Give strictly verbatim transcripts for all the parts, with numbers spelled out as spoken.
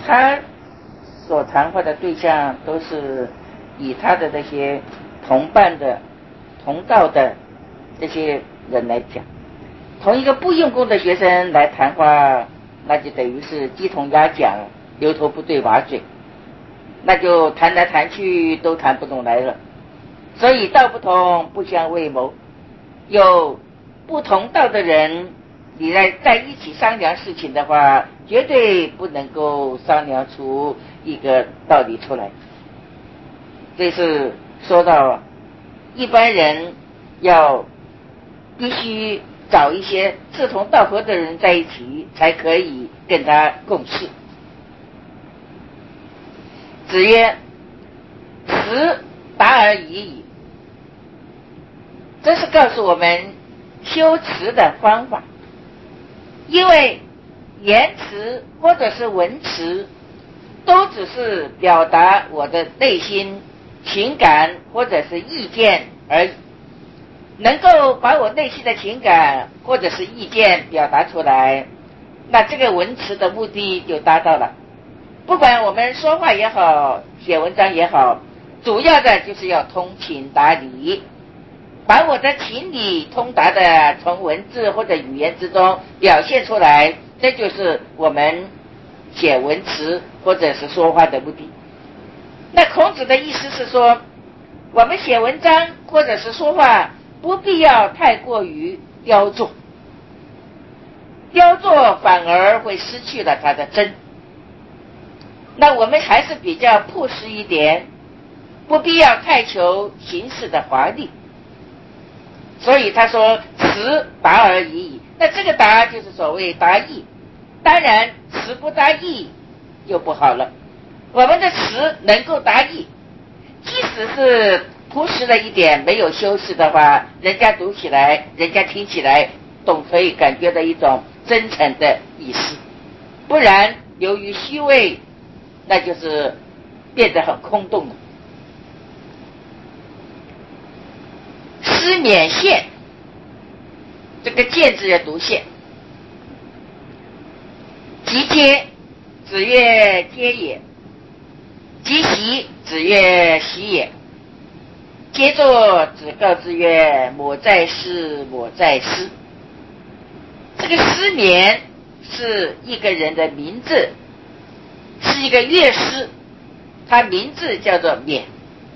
他所谈话的对象都是以他的那些同伴的同道的这些人来讲，同一个不用功的学生来谈话，那就等于是鸡同鸭讲，牛头不对马嘴，那就谈来谈去都谈不懂来了。所以道不同不相为谋，有不同道的人你来在一起商量事情的话，绝对不能够商量出一个道理出来。这是说到一般人要必须找一些志同道合的人在一起，才可以跟他共事。子曰：辞达而已矣。这是告诉我们修辞的方法，因为言辞或者是文辞都只是表达我的内心情感或者是意见而已，能够把我内心的情感或者是意见表达出来，那这个文辞的目的就达到了。不管我们说话也好，写文章也好，主要的就是要通情达理，把我的情理通达的从文字或者语言之中表现出来，这就是我们写文辞或者是说话的目的。那孔子的意思是说，我们写文章或者是说话不必要太过于雕琢，雕琢反而会失去了它的真。那我们还是比较朴实一点，不必要太求形式的华丽。所以他说辞达而已矣。那这个达就是所谓达意，当然词不达意就不好了。我们的词能够达意，即使是朴实了一点，没有修饰的话，人家读起来，人家听起来总可以感觉到一种真诚的意思。不然由于虚伪，那就是变得很空洞了。师免县，这个见字要读县。即接，子曰接也；即习，子曰习也。接作，子告之曰：某在师，某在师。这个师免是一个人的名字，是一个乐师，他名字叫做免。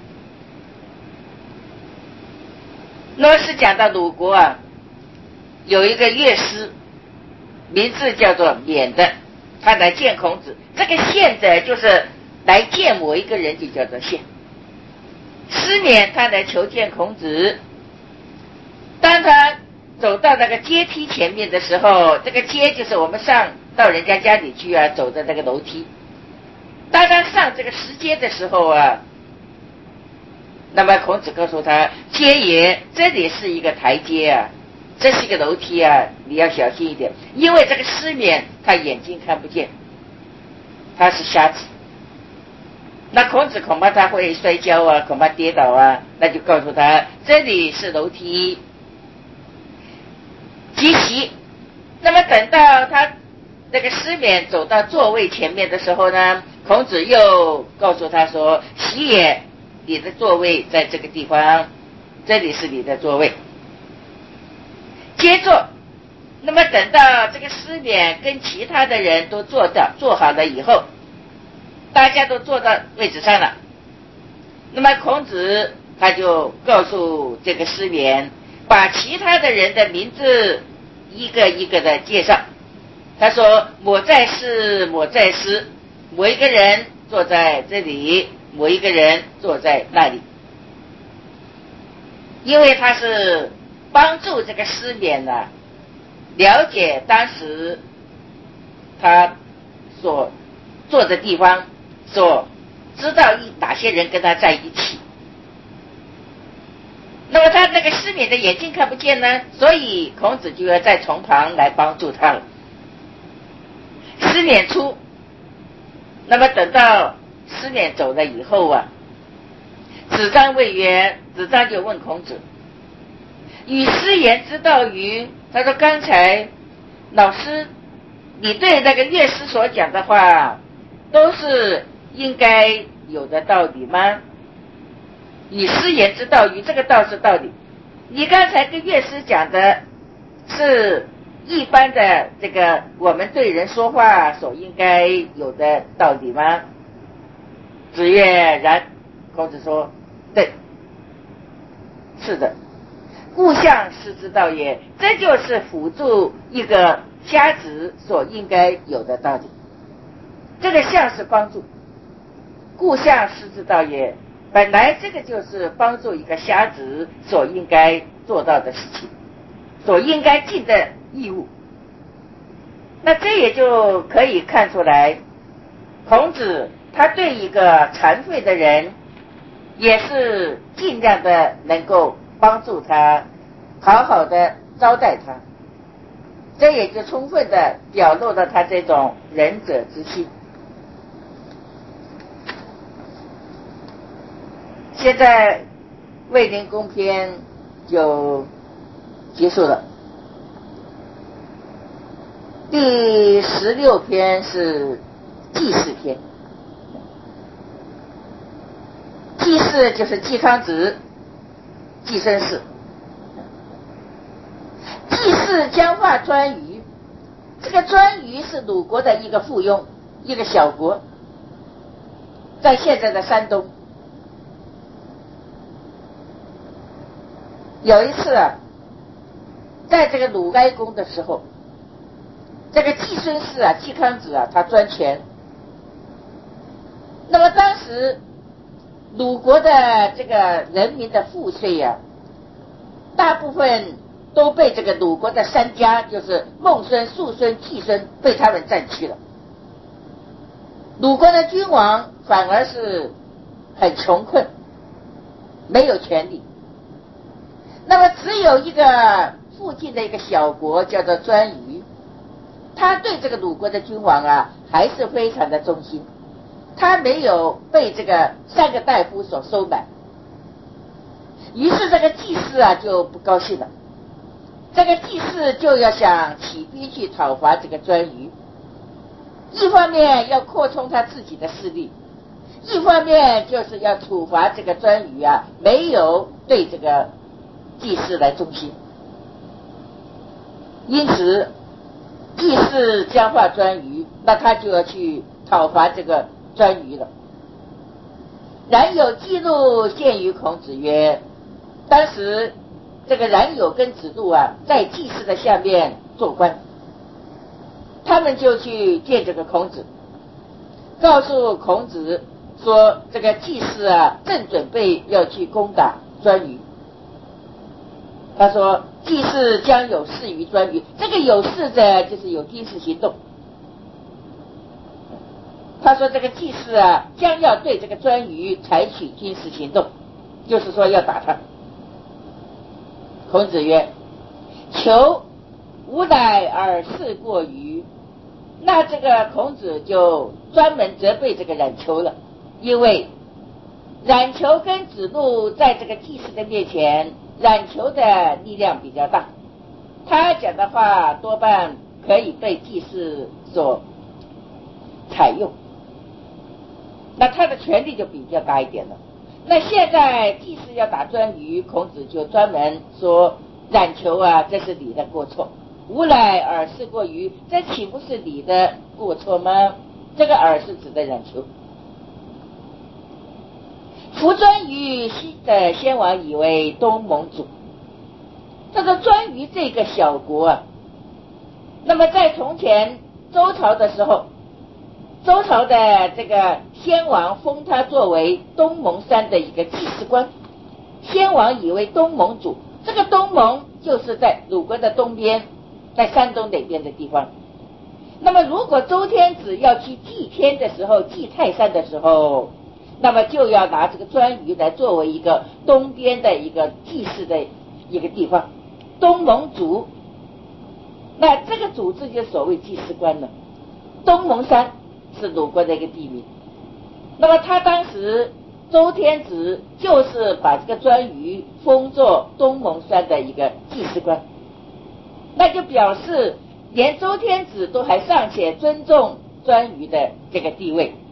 那么是讲到鲁国啊，有一个乐师，名字叫做免的，他来见孔子。这个见者就是来见某一个人，就叫做见。师免他来求见孔子，当他走到那个阶梯前面的时候，这个阶就是我们上到人家家里去啊，走的那个楼梯。当他上这个石阶的时候啊，那么孔子告诉他：阶也，这里是一个台阶啊，这是一个楼梯啊，你要小心一点，因为这个师免他眼睛看不见，他是瞎子。那孔子恐怕他会摔跤啊，恐怕跌倒啊，那就告诉他这里是楼梯。即习，那么等到他那个师免走到座位前面的时候呢，孔子又告诉他说：习也，你的座位在这个地方，这里是你的座位。接着，那么等到这个师免跟其他的人都坐到坐好了以后，大家都坐到位置上了，那么孔子他就告诉这个师免，把其他的人的名字一个一个的介绍。他说：某在师，某在师，某一个人坐在这里，某一个人坐在那里。因为他是帮助这个师免呢、啊，了解当时他所坐的地方，所知道一哪些人跟他在一起。那么他那个师免的眼睛看不见呢，所以孔子就要再从旁来帮助他了。师免出，那么等到师免走了以后啊，子张谓曰，子张就问孔子：与师言之道于？他说刚才老师你对那个乐师所讲的话， 都是应该有的道理吗？以师言之道与这个道是道理，你刚才跟乐师讲的是一般的这个我们对人说话所应该有的道理吗？子曰然。孔子说对，是的，故象师之道也，这就是辅助一个瞎子所应该有的道理。这个象是帮助，故象师之道也，本来这个就是帮助一个瞎子所应该做到的事情，所应该尽的义务。那这也就可以看出来，孔子他对一个残废的人也是尽量的能够帮助他，好好的招待他，这也就充分的表露了他这种仁者之心。现在卫灵公篇就结束了，第十六篇是祭祀篇。祭祀就是季康子季孙氏，祭祀将化颛臾。这个颛臾是鲁国的一个附庸，一个小国，在现在的山东。有一次啊，在这个鲁哀公的时候，这个季孙氏啊，季康子啊，他专权。那么当时鲁国的这个人民的赋税呀、啊，大部分都被这个鲁国的三家，就是孟孙、叔孙、季孙，被他们占去了。鲁国的君王反而是很穷困，没有权利。那么只有一个附近的一个小国叫做颛臾，他对这个鲁国的君王啊还是非常的忠心，他没有被这个三个大夫所收买。于是这个祭司啊就不高兴了，这个祭司就要想起兵去讨伐这个颛臾，一方面要扩充他自己的势力，一方面就是要处罚这个颛臾啊没有对这个祭司来忠心。因此祭司将化颛臾，那他就要去讨伐这个颛臾了。冉有记录献于孔子曰，当时这个冉有跟子路啊在祭司的下面做官，他们就去见这个孔子，告诉孔子说这个祭司啊正准备要去攻打颛臾。他说祭司将有事于颛臾，这个有事的就是有军事行动。他说这个祭司啊将要对这个颛臾采取军事行动，就是说要打他。孔子曰，求吾乃而事过于。那这个孔子就专门责备这个冉求了，因为冉求跟子路在这个祭司的面前，冉求的力量比较大，他讲的话多半可以被祭司所采用，那他的权力就比较大一点了。那现在祭司要打颛臾，孔子就专门说冉求啊，这是你的过错，吾乃而事过于，这岂不是你的过错吗？这个尔是指的冉求。夫颛臾的先王以为东盟主，这个颛臾这个小国啊，那么在从前周朝的时候，周朝的这个先王封他作为东盟山的一个祭司官，先王以为东盟主，这个东盟就是在鲁国的东边，在山东那边的地方。那么如果周天子要去祭天的时候，祭泰山的时候，那么就要拿这个颛臾来作为一个东边的一个祭祀的一个地方，东盟主。那这个主字就所谓祭司官了。东盟山是鲁国的一个地名，那么他当时周天子就是把这个颛臾封作东盟山的一个祭司官，那就表示连周天子都还尚且尊重颛臾的这个地位。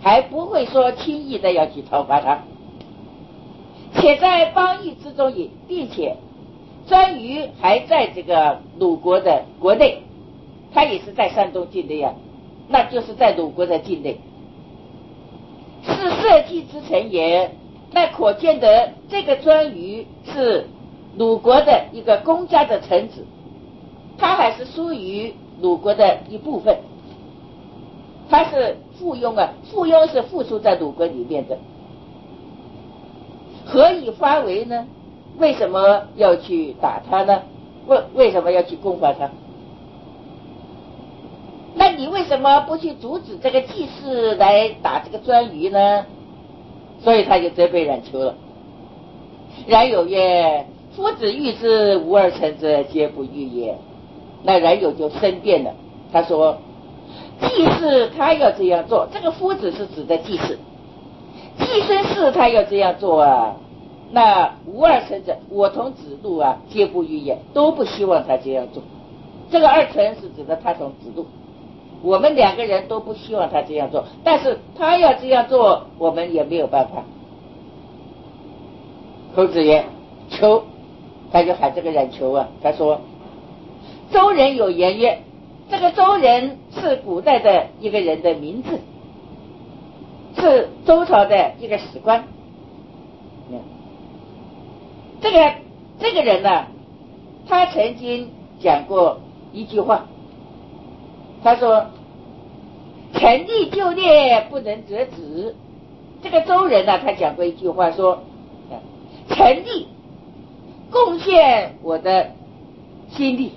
还不会说轻易的要去讨伐他，且在邦议之中也，并且专于还在这个鲁国的国内，他也是在山东境内啊，那就是在鲁国的境内，是社稷之臣也。那可见得这个专于是鲁国的一个公家的臣子，他还是属于鲁国的一部分，他是附庸啊，附庸是附属在鲁国里面的。何以发为呢？为什么要去打他呢？为为什么要去攻伐他？那你为什么不去阻止这个季氏来打这个专于呢？所以他就责备冉求了。冉有曰：夫子欲之，无二臣者，皆不欲也。那冉有就申辩了，他说季氏他要这样做，这个夫子是指的季氏，季孙氏他要这样做啊，那无二臣者，我同子路啊，皆不欲也，都不希望他这样做。这个二臣是指的他同子路，我们两个人都不希望他这样做，但是他要这样做，我们也没有办法。孔子曰：求，他就喊这个冉求啊，他说周人有言曰，这个周人是古代的一个人的名字，是周朝的一个史官。这个这个人呢、啊，他曾经讲过一句话，他说臣立就列，不能折止。这个周人呢、啊，他讲过一句话说，臣立贡献我的心力，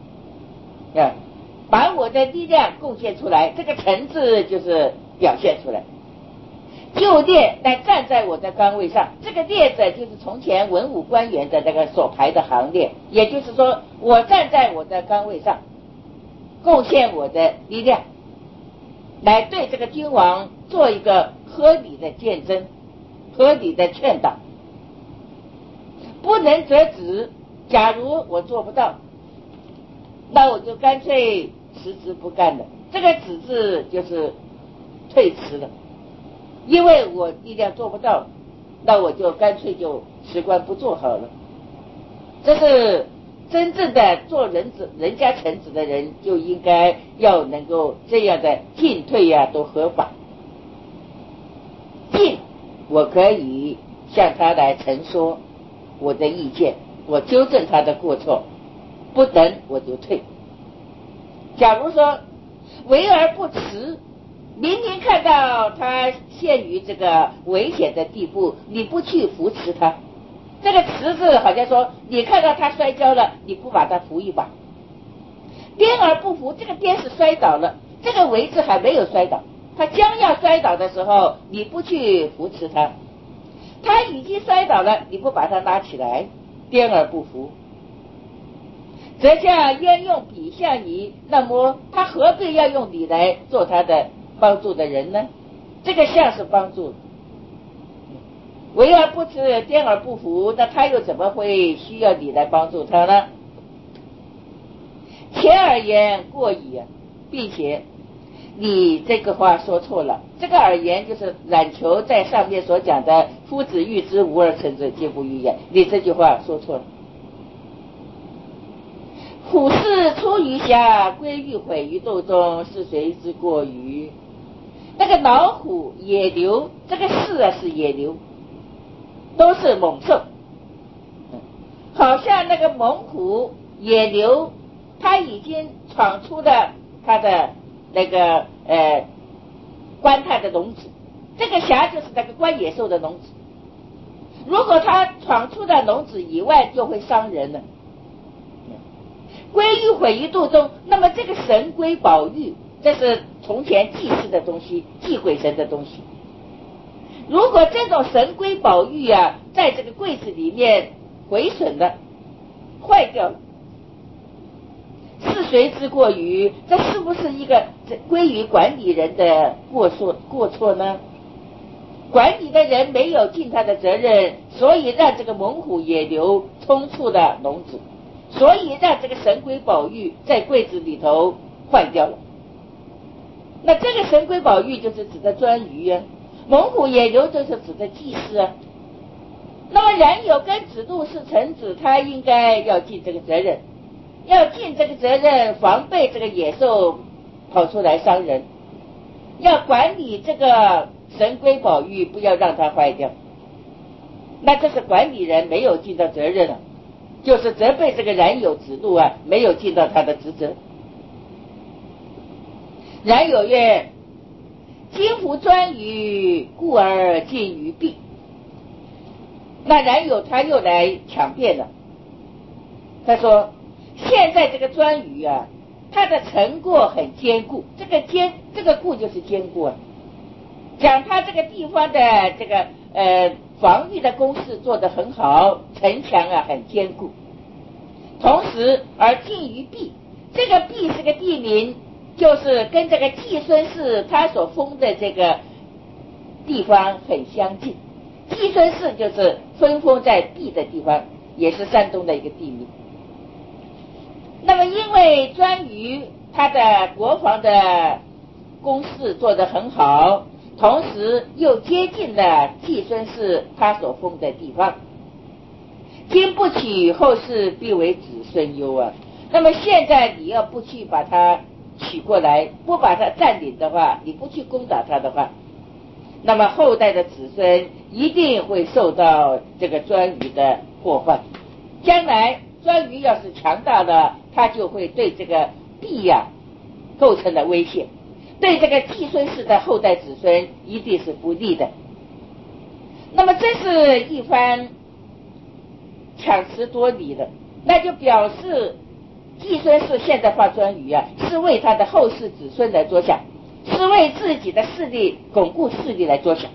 把我的力量贡献出来，这个臣字就是表现出来。就列，但站在我的岗位上，这个列者就是从前文武官员的那个所排的行列，也就是说我站在我的岗位上，贡献我的力量，来对这个君王做一个合理的见证，合理的劝导。不能折止，假如我做不到，那我就干脆辞职不干了。这个止字就是退辞了，因为我力量做不到，那我就干脆就辞官不做好了。这是真正的做人子人家臣子的人就应该要能够这样的进退呀、啊、都合法。进，我可以向他来陈说我的意见，我纠正他的过错，不能我就退。假如说为而不辞，明明看到他陷于这个危险的地步，你不去扶持他，这个辞字好像说你看到他摔跤了，你不把他扶一把。颠而不扶，这个颠是摔倒了，这个为字还没有摔倒，他将要摔倒的时候你不去扶持他，他已经摔倒了，你不把他拉起来，颠而不扶，则像焉用彼向你，那么他何必要用你来做他的帮助的人呢？这个像是帮助，为而不辞，颠而不扶，那他又怎么会需要你来帮助他呢？前而言过矣，并且你这个话说错了，这个而言就是冉求在上面所讲的夫子欲之，无二臣者，皆不欲也，你这句话说错了。虎视出于峡，龟欲毁于斗中，是谁之过于？那个老虎、野牛，这个是啊是野牛，都是猛兽，好像那个猛虎、野牛，它已经闯出了它的那个呃关它的笼子，这个峡就是那个关野兽的笼子，如果它闯出了笼子以外，就会伤人了。龟欲毁于肚中，那么这个神龟宝玉，这是从前祭祀的东西，祭鬼神的东西。如果这种神龟宝玉啊，在这个柜子里面毁损了，坏掉了，是谁之过于？这是不是一个归于管理人的过错过错呢？管理的人没有尽他的责任，所以让这个猛虎野牛冲出了笼子，所以让这个神龟宝玉在柜子里头坏掉了。 那这个神龟宝玉就是指的颛臾啊，猛虎野牛就是指的祭司啊。那么冉有跟子路是臣子，他应该要尽这个责任，要尽这个责任，防备这个野兽跑出来伤人，要管理这个神龟宝玉，不要让它坏掉。那这是管理人没有尽到责任了，就是责备这个冉有子路啊，没有尽到他的职责。冉有曰：今夫颛臾，故而近于弊。那冉有他又来抢辩了，他说现在这个颛臾啊，他的成果很坚固，这个坚这个固就是坚固啊，讲他这个地方的这个呃防御的工事做得很好，城墙啊很坚固，同时而近于弊，这个弊是个地名，就是跟这个季孙氏他所封的这个地方很相近。季孙氏就是分封在弊的地方，也是山东的一个地名。那么因为颛臾他的国防的工事做得很好，同时又接近了季孙氏他所封的地方，今不取，后世必为子孙忧啊。那么现在你要不去把它取过来，不把它占领的话，你不去攻打它的话，那么后代的子孙一定会受到这个颛臾的祸患。将来颛臾要是强大了，他就会对这个弊呀、啊、构成了威胁，对这个季孙氏的后代子孙一定是不利的。那么这是一番强词夺理的，那就表示季孙氏现在发颛臾啊，是为他的后世子孙来着想，是为自己的势力巩固势力来着想。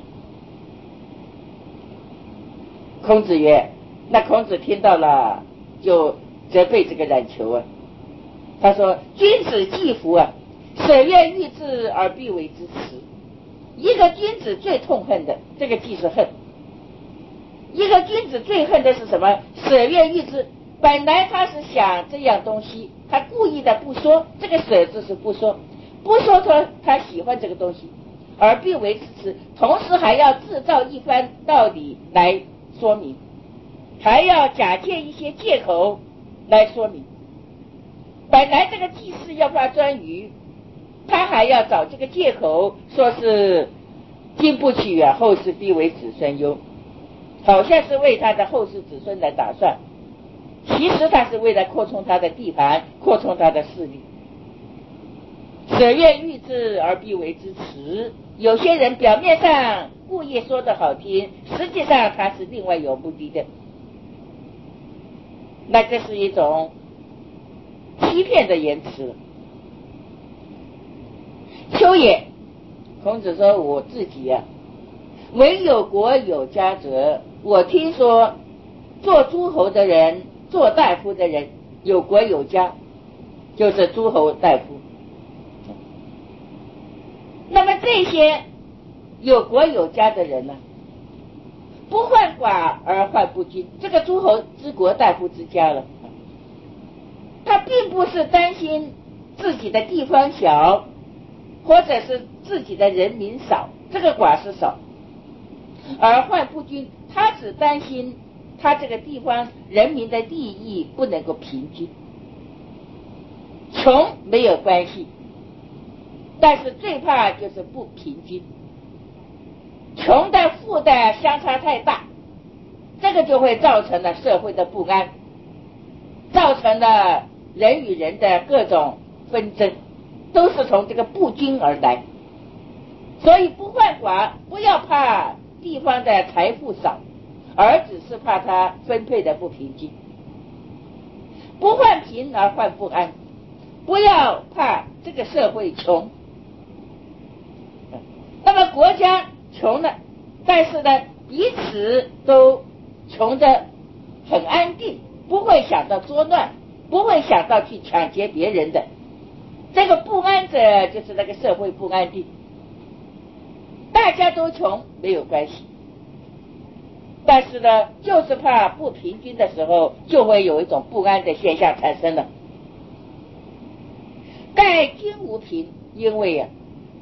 孔子曰，那孔子听到了就责备这个冉求啊，他说君子既服啊，舍愿欲之而必为之辞。一个君子最痛恨的，这个既是恨，一个君子最恨的是什么？舍愿欲之，本来他是想这样东西，他故意的不说，这个舍字是不说，不说他他喜欢这个东西，而必为之辞，同时还要制造一番道理来说明，还要假借一些借口来说明。本来这个祭司要发颛臾，他还要找这个借口，说是经不起啊，后世必为子孙忧，好像是为他的后世子孙来打算，其实他是为了扩充他的地盘，扩充他的势力。舍愿欲之而必为之辞，有些人表面上故意说的好听，实际上他是另外有目的的，那这是一种欺骗的言辞。丘也，孔子说我自己啊，唯有国有家者，我听说做诸侯的人，做大夫的人有国有家，就是诸侯大夫。那么这些有国有家的人呢，不患寡而患不均，这个诸侯之国大夫之家了，他并不是担心自己的地方小，或者是自己的人民少，这个寡是少，而患不均，他只担心他这个地方人民的利益不能够平均。穷没有关系，但是最怕就是不平均，穷的富的相差太大，这个就会造成了社会的不安，造成了人与人的各种纷争，都是从这个不均而来。所以不患寡，不要怕地方的财富少，而只是怕它分配的不平均。不患贫而患不安，不要怕这个社会穷。那么国家穷了，但是呢彼此都穷得很安定，不会想到作乱，不会想到去抢劫别人的，这个不安者就是那个社会不安定。大家都穷没有关系，但是呢就是怕不平均的时候，就会有一种不安的现象产生了。盖均无贫，因为啊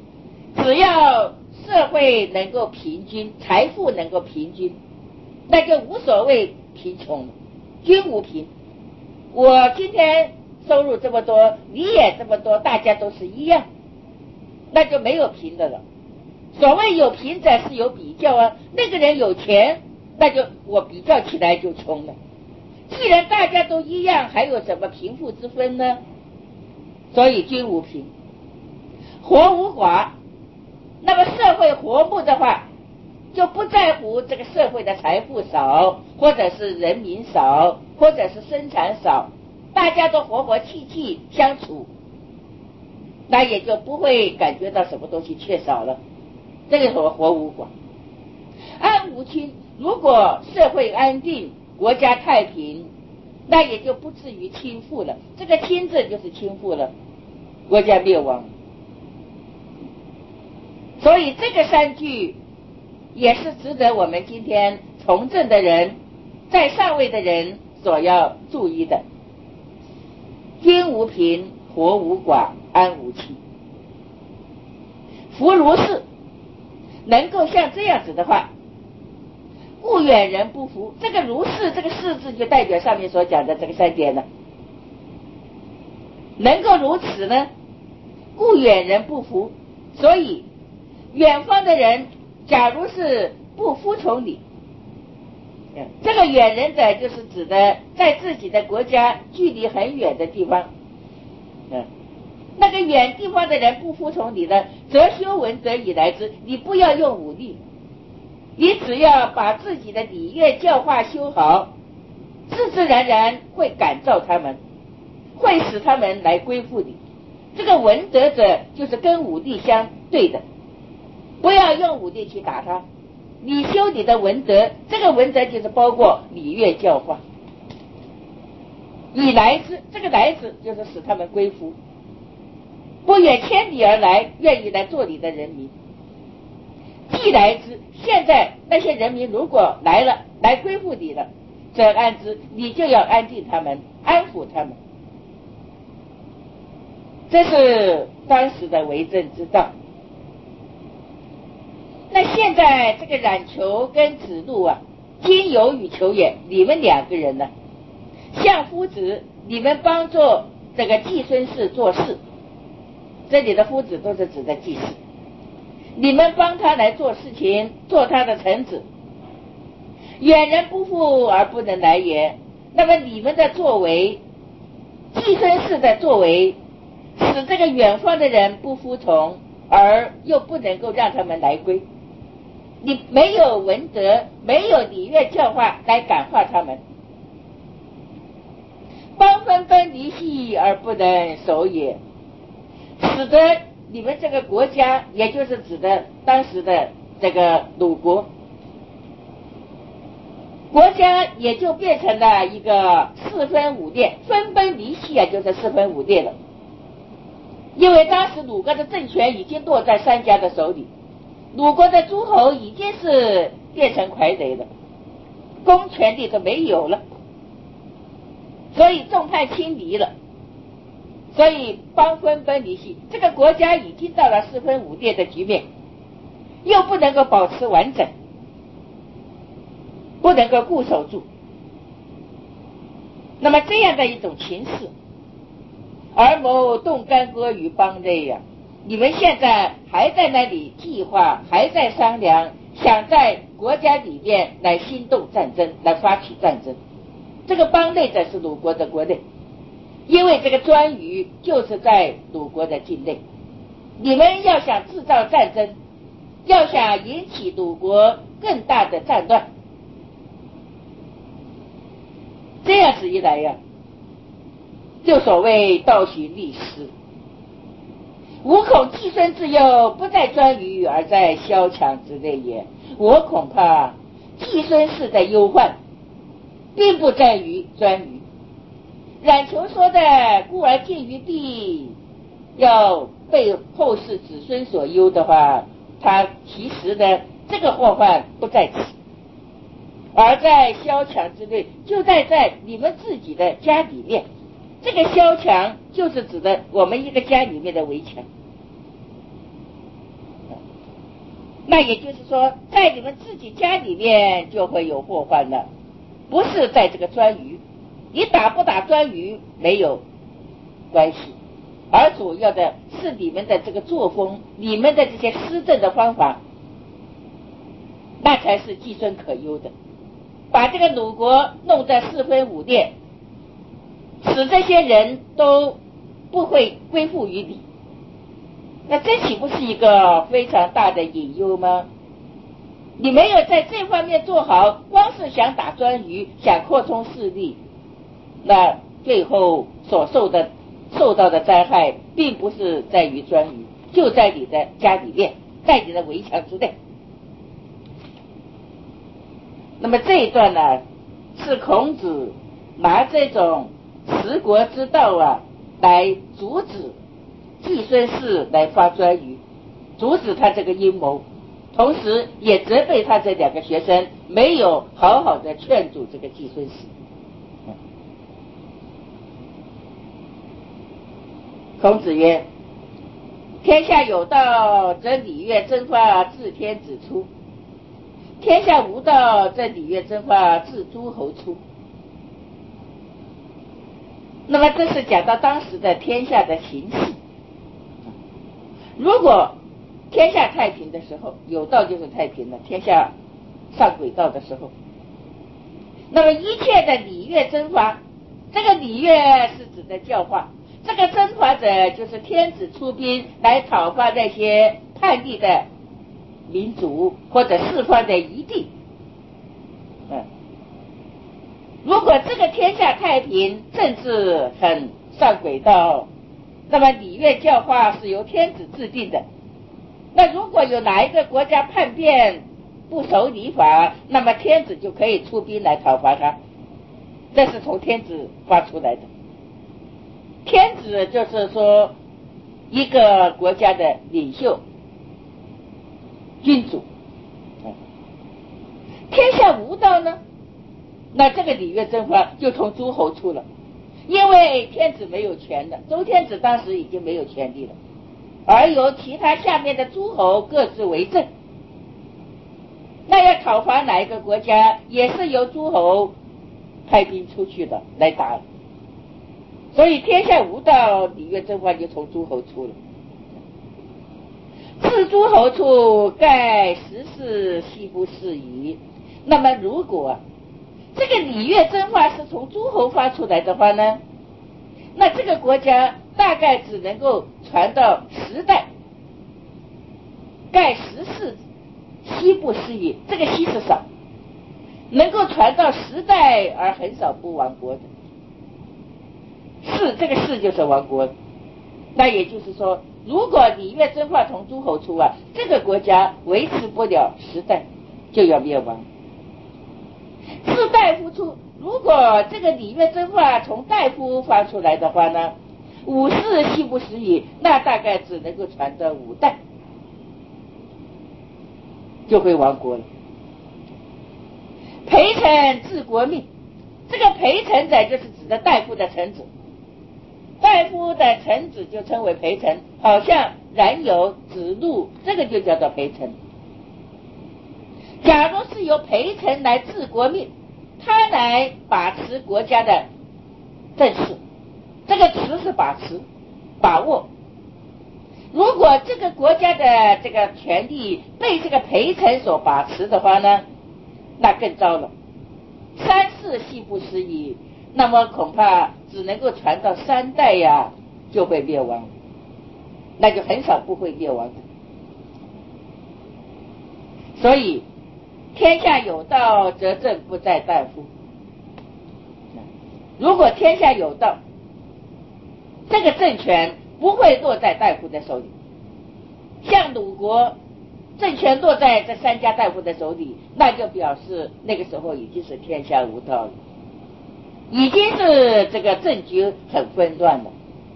只要社会能够平均，财富能够平均，那就无所谓贫穷了，均无贫。我今天收入这么多，你也这么多，大家都是一样，那就没有贫的了。所谓有贫者是有比较啊，那个人有钱，那就我比较起来就穷了。既然大家都一样，还有什么贫富之分呢？所以均无贫，活无寡。那么社会活木的话，就不在乎这个社会的财富少，或者是人民少，或者是生产少，大家都活活气气相处，那也就不会感觉到什么东西缺少了。这个所谓活无寡。安无亲，如果社会安定，国家太平，那也就不至于倾覆了。这个倾字就是倾覆了，国家灭亡。所以这个三句也是值得我们今天从政的人，在上位的人所要注意的。均无贫，活无寡，安无戚。夫如是，能够像这样子的话，故远人不服。这个如是，这个是字就代表上面所讲的这个三点了。能够如此呢，故远人不服。所以远方的人假如是不服从你，这个远人者就是指的在自己的国家距离很远的地方，那个远地方的人不服从你的，则修文则以来之。你不要用武力，你只要把自己的礼乐教化修好，自自然然会感召他们，会使他们来归附你。这个文德者就是跟武力相对的，不要用武力去打他，你修你的文德，这个文德就是包括礼乐教化。以来之，这个来之就是使他们归附，不远千里而来，愿意来做你的人民。既来之，现在那些人民如果来了，来归附你了，则安之，你就要安定他们，安抚他们。这是当时的为政之道。那现在这个冉求跟子路啊，今有与求也，你们两个人呢，相夫子，你们帮助这个季孙氏做事，这里的夫子都是指的季氏，你们帮他来做事情，做他的臣子。远人不服而不能来也，那么你们的作为，季孙氏的作为，使这个远方的人不服从，而又不能够让他们来归。你没有文德，没有礼乐教化来感化他们，邦纷纷离析而不能守也，使得你们这个国家，也就是指的当时的这个鲁国，国家也就变成了一个四分五裂，分崩离析啊，就是四分五裂了。因为当时鲁国的政权已经落在三家的手里，鲁国的诸侯已经是变成傀儡了，公权力都没有了，所以众叛亲离了，所以邦分崩离析，这个国家已经到了四分五裂的局面，又不能够保持完整，不能够固守住。那么这样的一种情势，而谋动干戈于邦内呀、啊，你们现在还在那里计划，还在商量，想在国家里面来兴动战争，来发起战争。这个邦内者是鲁国的国内，因为这个颛臾就是在鲁国的境内。你们要想制造战争，要想引起鲁国更大的战乱，这样子一来呀、啊，就所谓倒许历史，吾恐季孙之忧不在颛臾，而在萧墙之内也。我恐怕季孙氏的忧患并不在于颛臾。冉求说的故而近于地，要被后世子孙所忧的话，他其实呢，这个祸患不在此，而在萧墙之内，就在在你们自己的家里面。这个萧墙就是指的我们一个家里面的围墙， 那也就是说，在你们自己家里面就会有祸患了，不是在这个颛臾，你打不打颛臾没有关系，而主要的是你们的这个作风，你们的这些施政的方法，那才是既孙可忧的。把这个鲁国弄得四分五裂，使这些人都不会归附于你，那这岂不是一个非常大的隐忧吗？你没有在这方面做好，光是想打颛臾，想扩充势力，那最后所受的受到的灾害并不是在于颛臾，就在你的家里面，在你的围墙之内。那么这一段呢，是孔子拿这种持国之道啊，来阻止季孙氏来发颛臾，阻止他这个阴谋，同时也责备他这两个学生没有好好的劝阻这个季孙氏。孔子曰：天下有道，则礼乐征发自天子出；天下无道，则礼乐征发自诸侯出。那么这是讲到当时的天下的形势。如果天下太平的时候，有道就是太平了，天下上轨道的时候，那么一切的礼乐征发，这个礼乐是指的教化，这个征发者就是天子出兵来讨伐那些叛逆的民族或者四方的夷地。嗯，如果这个天下太平，政治很上轨道，那么礼乐教化是由天子制定的。那如果有哪一个国家叛变不守礼法，那么天子就可以出兵来讨伐他，这是从天子发出来的。天子就是说一个国家的领袖君主。天下无道呢，那这个礼乐征发就从诸侯出了，因为天子没有权了，周天子当时已经没有权力了，而由其他下面的诸侯各自为政。那要讨伐哪一个国家，也是由诸侯派兵出去的来打，所以天下无道，礼乐征发就从诸侯出了。自诸侯出，盖十事悉不适宜。那么如果这个礼乐征发是从诸侯发出来的话呢，那这个国家大概只能够传到十代，盖十事悉不适宜，这个悉是少，能够传到十代而很少不亡国的。是这个事就是亡国。那也就是说，如果礼乐征发从诸侯出啊，这个国家维持不了十代就要灭亡。自大夫出，如果这个礼乐征发从大夫发出来的话呢，五世悉不适宜，那大概只能够传到五代就会亡国了。陪臣治国命，这个陪臣者就是指的大夫的臣子，大夫的臣子就称为陪臣，好像冉有、子路，这个就叫做陪臣。假如是由陪臣来治国命，他来把持国家的政事，这个持是把持、把握。如果这个国家的这个权力被这个陪臣所把持的话呢，那更糟了。三世悉不适宜，那么恐怕只能够传到三代呀，就会灭亡，那就很少不会灭亡的。所以天下有道，则政不在大夫。如果天下有道，这个政权不会落在大夫的手里。像鲁国政权落在这三家大夫的手里，那就表示那个时候已经是天下无道了，已经是这个政局很纷乱了。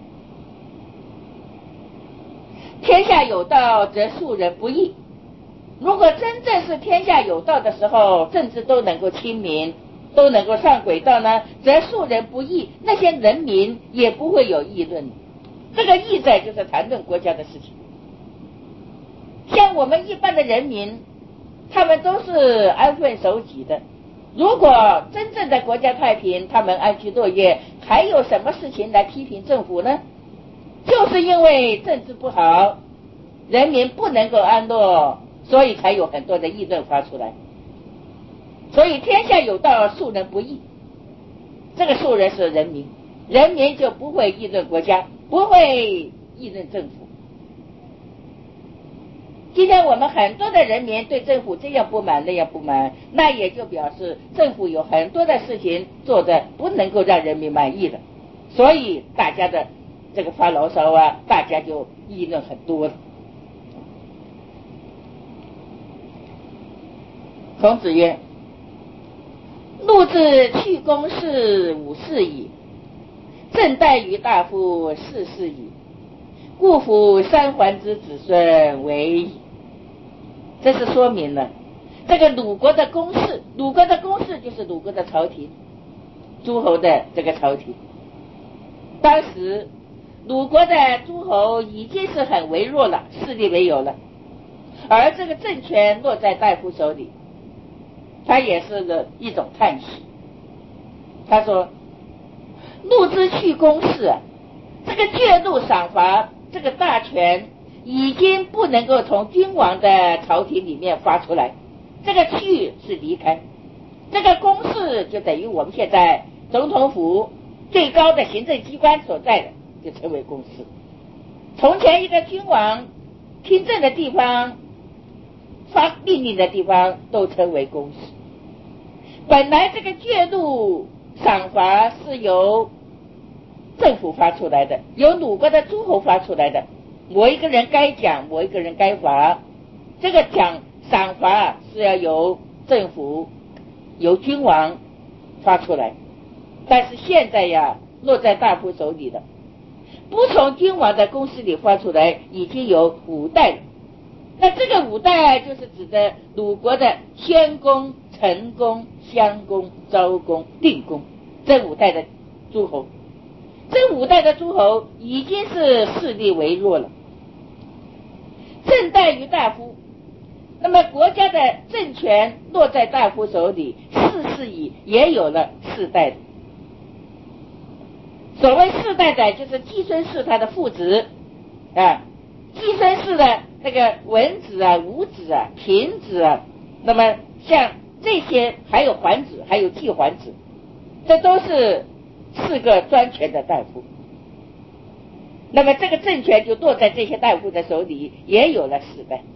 天下有道，则庶人不义。如果真正是天下有道的时候，政治都能够清明，都能够上轨道呢，则庶人不义，那些人民也不会有议论。这个议在就是谈论国家的事情。 像我们一般的人民，他们都是安分守己的。如果真正的国家太平，他们安居乐业，还有什么事情来批评政府呢？就是因为政治不好，人民不能够安乐，所以才有很多的议论发出来。所以天下有道，庶人不议。这个庶人是人民，人民就不会议论国家，不会议论政府。今天我们很多的人民对政府这样不满那样不满，那也就表示政府有很多的事情做的不能够让人民满意的，所以大家的这个发牢骚啊，大家就议论很多了。孔子曰：禄之去公事五事矣，政待于大夫四事矣，故夫三桓之子孙为矣。这是说明了这个鲁国的公事，鲁国的公事就是鲁国的朝廷，诸侯的这个朝廷。当时鲁国的诸侯已经是很微弱了，势力没有了，而这个政权落在大夫手里，他也是一种叹息。他说：禄之去公事啊，这个借禄赏罚这个大权已经不能够从君王的朝廷里面发出来，这个去是离开，这个公事就等于我们现在总统府最高的行政机关所在的，就称为公事。从前一个君王听政的地方，发命令的地方都称为公事。本来这个借禄赏罚是由政府发出来的，由鲁国的诸侯发出来的，某一个人该奖，某一个人该罚，这个奖赏罚是要由政府由君王发出来。但是现在呀，落在大夫手里了，不从君王的公司里发出来，已经有五代了。那这个五代就是指的鲁国的宣公、陈公、襄公、昭公、定公，这五代的诸侯。这五代的诸侯已经是势力微弱了，政待于大夫，那么国家的政权落在大夫手里，四世矣，也有了世代的。所谓世代的，就是季孙氏他的父子啊，季孙氏的那个文子啊、武子啊、平子啊，那么像这些，还有桓子，还有季桓子，这都是四个专权的大夫。那么这个政权就落在这些大夫的手里，也有了世代。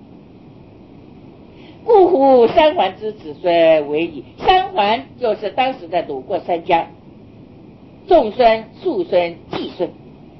故乎三桓之子孙为矣。三桓就是当时的鲁国三家，仲孙、庶孙、季孙。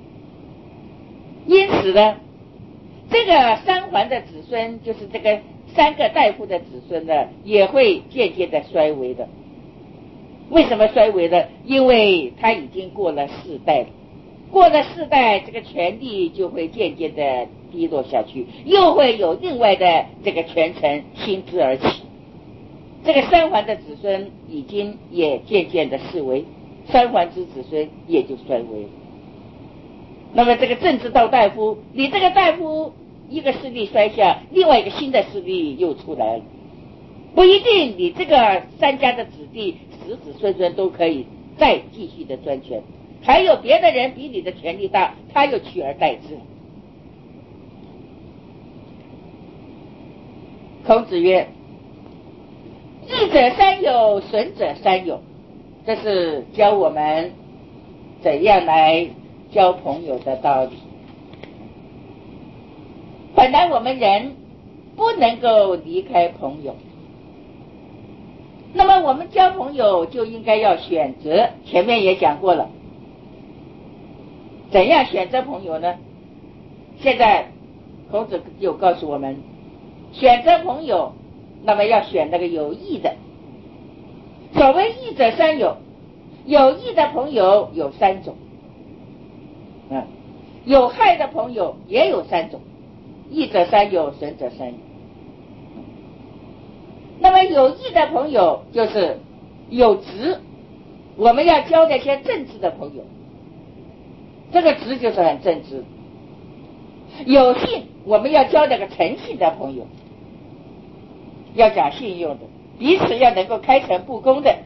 因此呢，这个三桓的子孙，就是这个三个大夫的子孙呢，也会渐渐的衰微的。为什么衰微呢？因为他已经过了世代了，过了世代，这个权力就会渐渐的低落下去，又会有另外的这个权臣新之而起。这个三桓的子孙已经也渐渐的式微，三桓之子孙也就衰微了。那么这个政治到大夫，你这个大夫一个势力衰下，另外一个新的势力又出来了，不一定你这个三家的子弟子子孙孙都可以再继续的专权，还有别的人比你的权力大，他又取而代之。孔子曰：益者三友，损者三友。这是教我们怎样来交朋友的道理。本来我们人不能够离开朋友，那么我们交朋友就应该要选择，前面也讲过了，怎样选择朋友呢？现在孔子又告诉我们，选择朋友，那么要选那个有益的。所谓益者三友，有益的朋友有三种，嗯，有害的朋友也有三种，益者三友，损者三友。那么有益的朋友就是有直，我们要交那些正直的朋友，这个直就是很正直。 有信，我们要交那个诚信的朋友，要讲信用的，彼此要能够开诚布公的。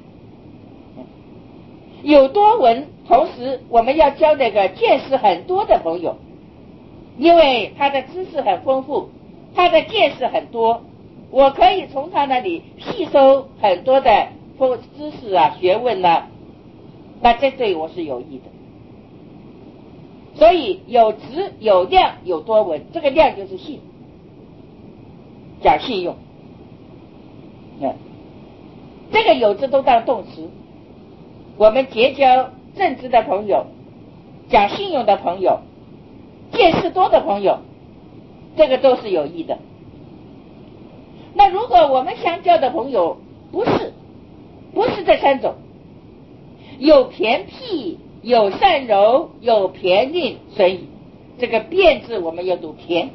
有多闻，同时我们要交那个见识很多的朋友，因为他的知识很丰富，他的见识很多，我可以从他那里吸收很多的知识啊、学问啊，那这对我是有益的。所以有质有量有多闻，这个量就是信，讲信用。嗯，这个有质都当动词。我们结交正直的朋友，讲信用的朋友，见识多的朋友，这个都是有益的。那如果我们相交的朋友不是不是这三种，有偏僻，有善柔，有偏吝损矣，这个变字我们要读偏。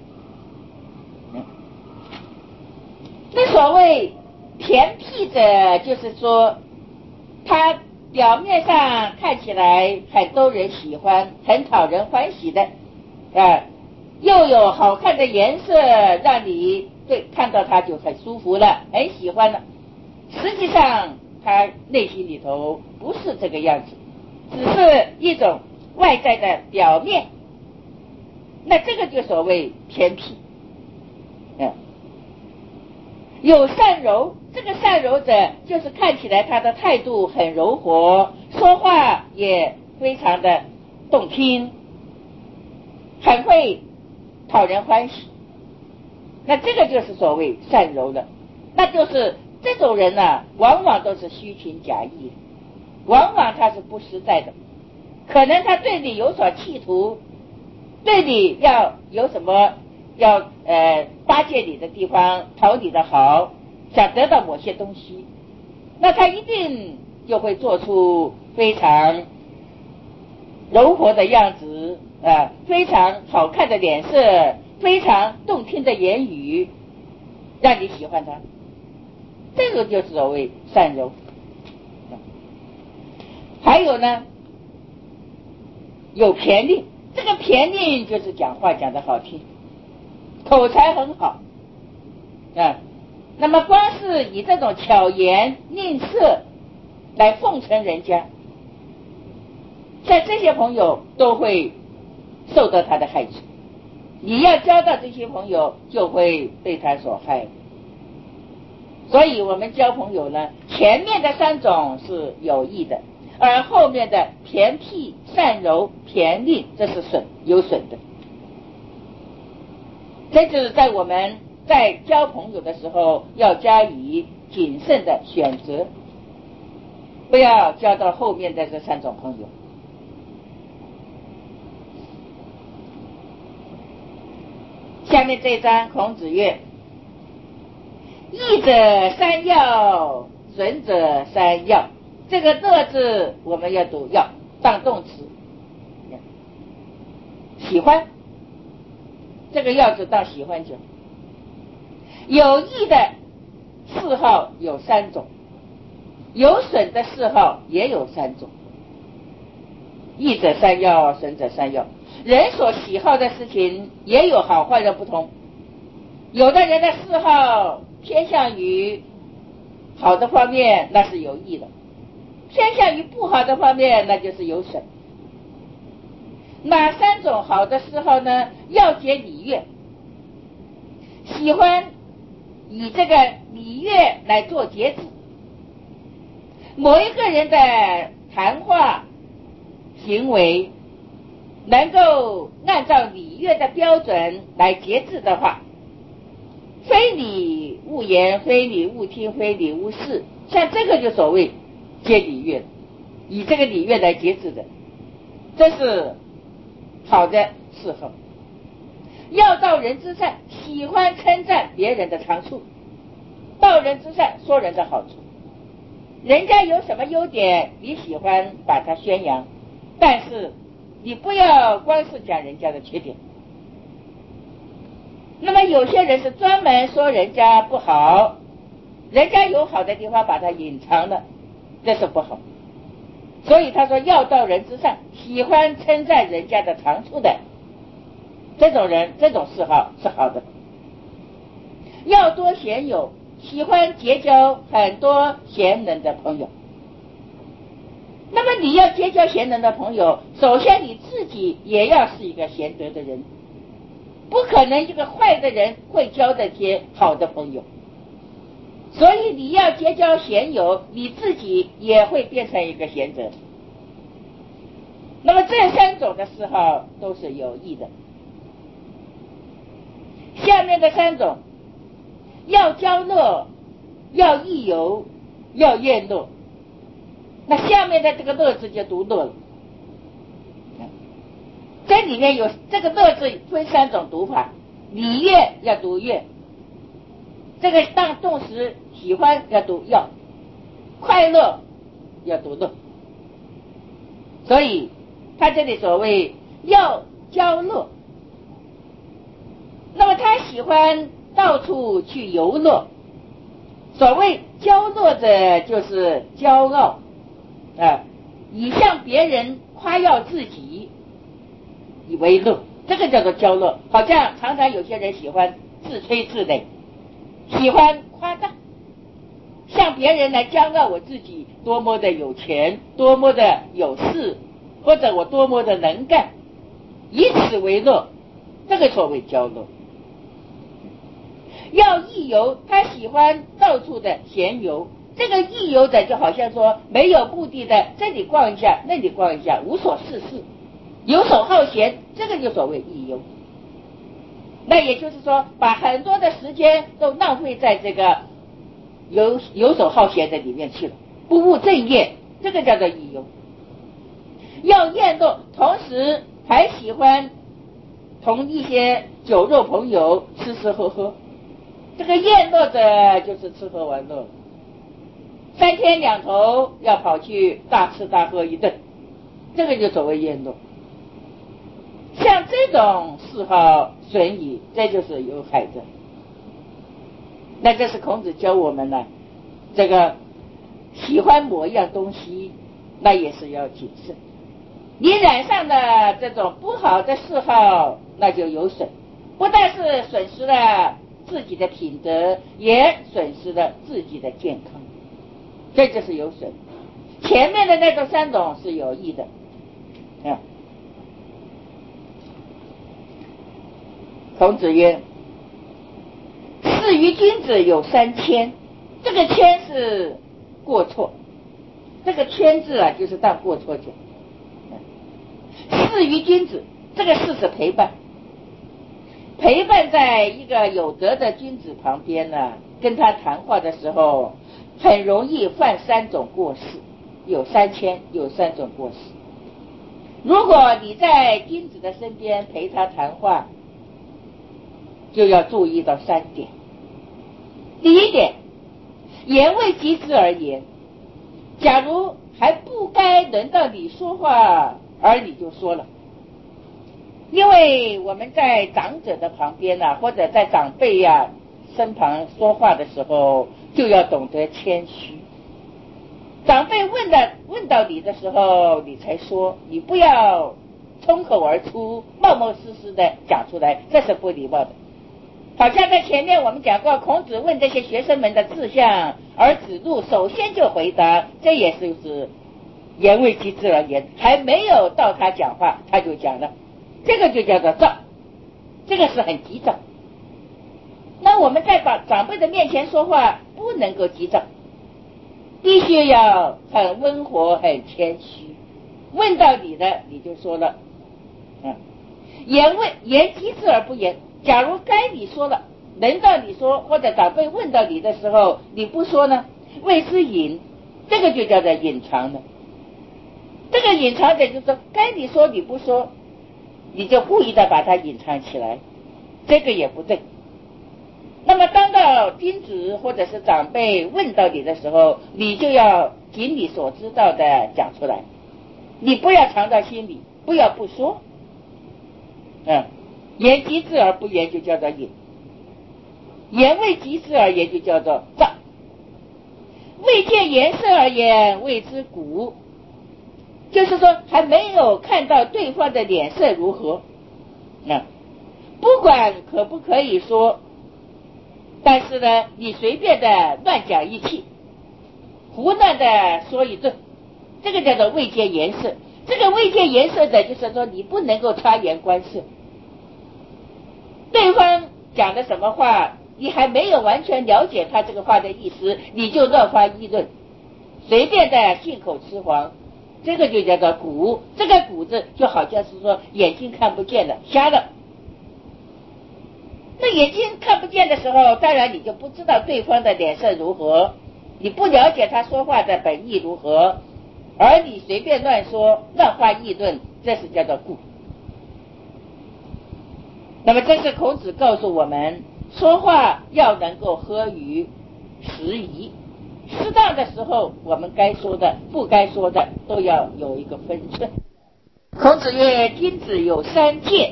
那所谓偏僻者，就是说他表面上看起来很多人喜欢，很讨人欢喜的，啊，又有好看的颜色，让你对看到他就很舒服了，很喜欢了。实际上他内心里头不是这个样子，只是一种外在的表面。那这个就所谓偏僻。嗯，有善柔，这个善柔者就是看起来他的态度很柔和，说话也非常的动听，很会讨人欢喜，那这个就是所谓善柔了。那就是这种人呢、啊，往往都是虚情假意，往往他是不实在的，可能他对你有所企图，对你要有什么要呃巴结你的地方，讨你的好，想得到某些东西，那他一定就会做出非常柔和的样子，呃，非常好看的脸色，非常动听的言语，让你喜欢他。这个就是所谓善柔。还有呢，有偏吝，这个偏吝就是讲话讲得好听，口才很好啊。那么光是以这种巧言吝啬来奉承人家，像这些朋友都会受到他的害处。你要交到这些朋友，就会被他所害。所以我们交朋友呢，前面的三种是有益的，而后面的偏僻、善柔、偏吝，这是损，有损的。这就是在我们在交朋友的时候要加以谨慎的选择，不要交到后面的这三种朋友。下面这一章孔子曰：益者三要，损者三要。这个乐字我们要读要当动词，喜欢，这个要字当喜欢就。有益的嗜好有三种，有损的嗜好也有三种。益者三要，损者三要。人所喜好的事情也有好坏的不同，有的人的嗜好偏向于好的方面，那是有益的；偏向于不好的方面，那就是有损。哪三种好的嗜好呢？要解礼乐，喜欢以这个礼乐来做节制。某一个人的谈话行为能够按照礼乐的标准来节制的话，非礼勿言，非礼勿听，非礼勿视，像这个就所谓接礼乐，以这个礼乐来节制的，这是好的嗜好。要道人之善，喜欢称赞别人的长处，道人之善，说人的好处，人家有什么优点，你喜欢把它宣扬，但是你不要光是讲人家的缺点。那么有些人是专门说人家不好，人家有好的地方把它隐藏了，这是不好。所以他说要道人之善，喜欢称赞人家的长处的， 这种人这种嗜好是好的。要多贤友，喜欢结交很多贤能的朋友。那么你要结交贤能的朋友，首先你自己也要是一个贤德的人，不可能一个坏的人会交这些好的朋友。所以你要结交贤友，你自己也会变成一个贤者。那么这三种的嗜好都是有益的。下面的三种，要交乐，要益友，要厌乐。那下面的这个乐字就读乐了。这里面有这个乐字分三种读法，礼乐要读乐，这个当动词喜欢要读要，快乐要读乐。所以他这里所谓要交乐，那么他喜欢到处去游乐。所谓交乐者就是骄傲啊，以向别人夸耀自己以为乐，这个叫做骄乐。好像常常有些人喜欢自吹自擂，喜欢夸大，向别人来骄傲我自己多么的有钱，多么的有势，或者我多么的能干，以此为乐，这个所谓骄乐。要益友，他喜欢到处的闲游。这个益友的就好像说没有目的的这里逛一下那里逛一下，无所事事，游手好闲，这个就所谓益友。那也就是说把很多的时间都浪费在这个游游手好闲的里面去了，不务正业，这个叫做益友。要厌乐，同时还喜欢同一些酒肉朋友吃吃喝喝，这个厌乐者就是吃喝玩乐，三天两头要跑去大吃大喝一顿，这个就所谓厌乐。像这种嗜好损益，这就是有害的。那这是孔子教我们呢，这个喜欢某一样东西，那也是要谨慎。你染上了这种不好的嗜好，那就有损，不但是损失了自己的品德，也损失了自己的健康，这就是有损。前面的那个三种是有益的。嗯，孔子曰：事于君子有三谦。这个谦是过错，这个谦字啊就是当过错讲。事于君子，这个事是陪伴，陪伴在一个有德的君子旁边呢，跟他谈话的时候很容易犯三种过失，有三谦，有三种过失。如果你在君子的身边陪他谈话，就要注意到三点。第一点，言未及之而言，假如还不该轮到你说话而你就说了。因为我们在长者的旁边啊，或者在长辈啊身旁说话的时候，就要懂得谦虚。长辈问的问到你的时候你才说，你不要冲口而出，冒冒失失的讲出来，这是不礼貌的。好像在前面我们讲过，孔子问这些学生们的志向，而子路首先就回答，这也就是言未及之而言，还没有到他讲话他就讲了，这个就叫做躁，这个是很急躁。那我们在把长辈的面前说话不能够急躁，必须要很温和很谦虚，问到你的你就说了。嗯，言未言及之而不言，假如该你说了，轮到你说，或者长辈问到你的时候你不说呢，谓之隐，这个就叫做隐藏的。这个隐藏点就是说该你说你不说，你就故意的把它隐藏起来，这个也不对。那么当到君子或者是长辈问到你的时候，你就要尽你所知道的讲出来，你不要藏到心里，不要不说。嗯，言及之而不言就叫做隐，言未及之而言就叫做躁。未见颜色而言谓之古，就是说还没有看到对方的脸色如何。那不管可不可以说，但是呢，你随便的乱讲一气，胡乱的说一顿，这个叫做未见颜色。这个未见颜色的，就是说你不能够察言观色。对方讲的什么话，你还没有完全了解他这个话的意思，你就乱发议论，随便的信口雌黄，这个就叫做蛊。这个蛊字就好像是说眼睛看不见了，瞎了。那眼睛看不见的时候，当然你就不知道对方的脸色如何，你不了解他说话的本意如何，而你随便乱说，乱话议论，这是叫做蛊。那么这是孔子告诉我们，说话要能够合于时宜，适当的时候我们该说的不该说的都要有一个分寸。孔子曰：君子有三戒。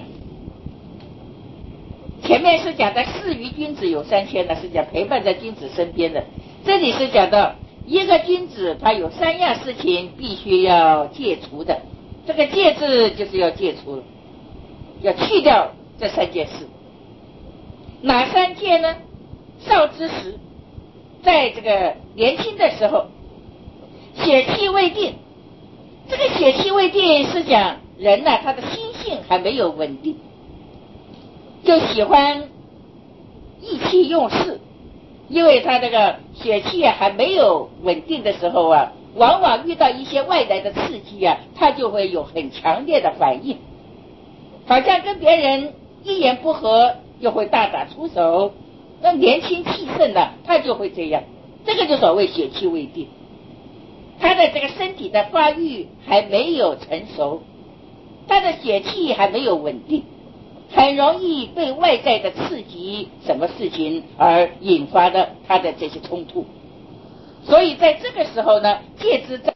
前面是讲的事于君子有三千呢，是讲陪伴在君子身边的。这里是讲到一个君子他有三样事情必须要戒除的，这个戒字就是要戒除了，要去掉这三件事。哪三戒呢？少之时，在这个年轻的时候，血气未定。这个血气未定是讲人呢、啊，他的心性还没有稳定，就喜欢意气用事，因为他这个血气啊还没有稳定的时候啊，往往遇到一些外来的刺激啊，他就会有很强烈的反应，好像跟别人一言不合就会大打出手。那年轻气盛的他就会这样，这个就所谓血气未定，他的这个身体的发育还没有成熟，他的血气还没有稳定，很容易被外在的刺激什么事情而引发的他的这些冲突。所以在这个时候呢，戒之在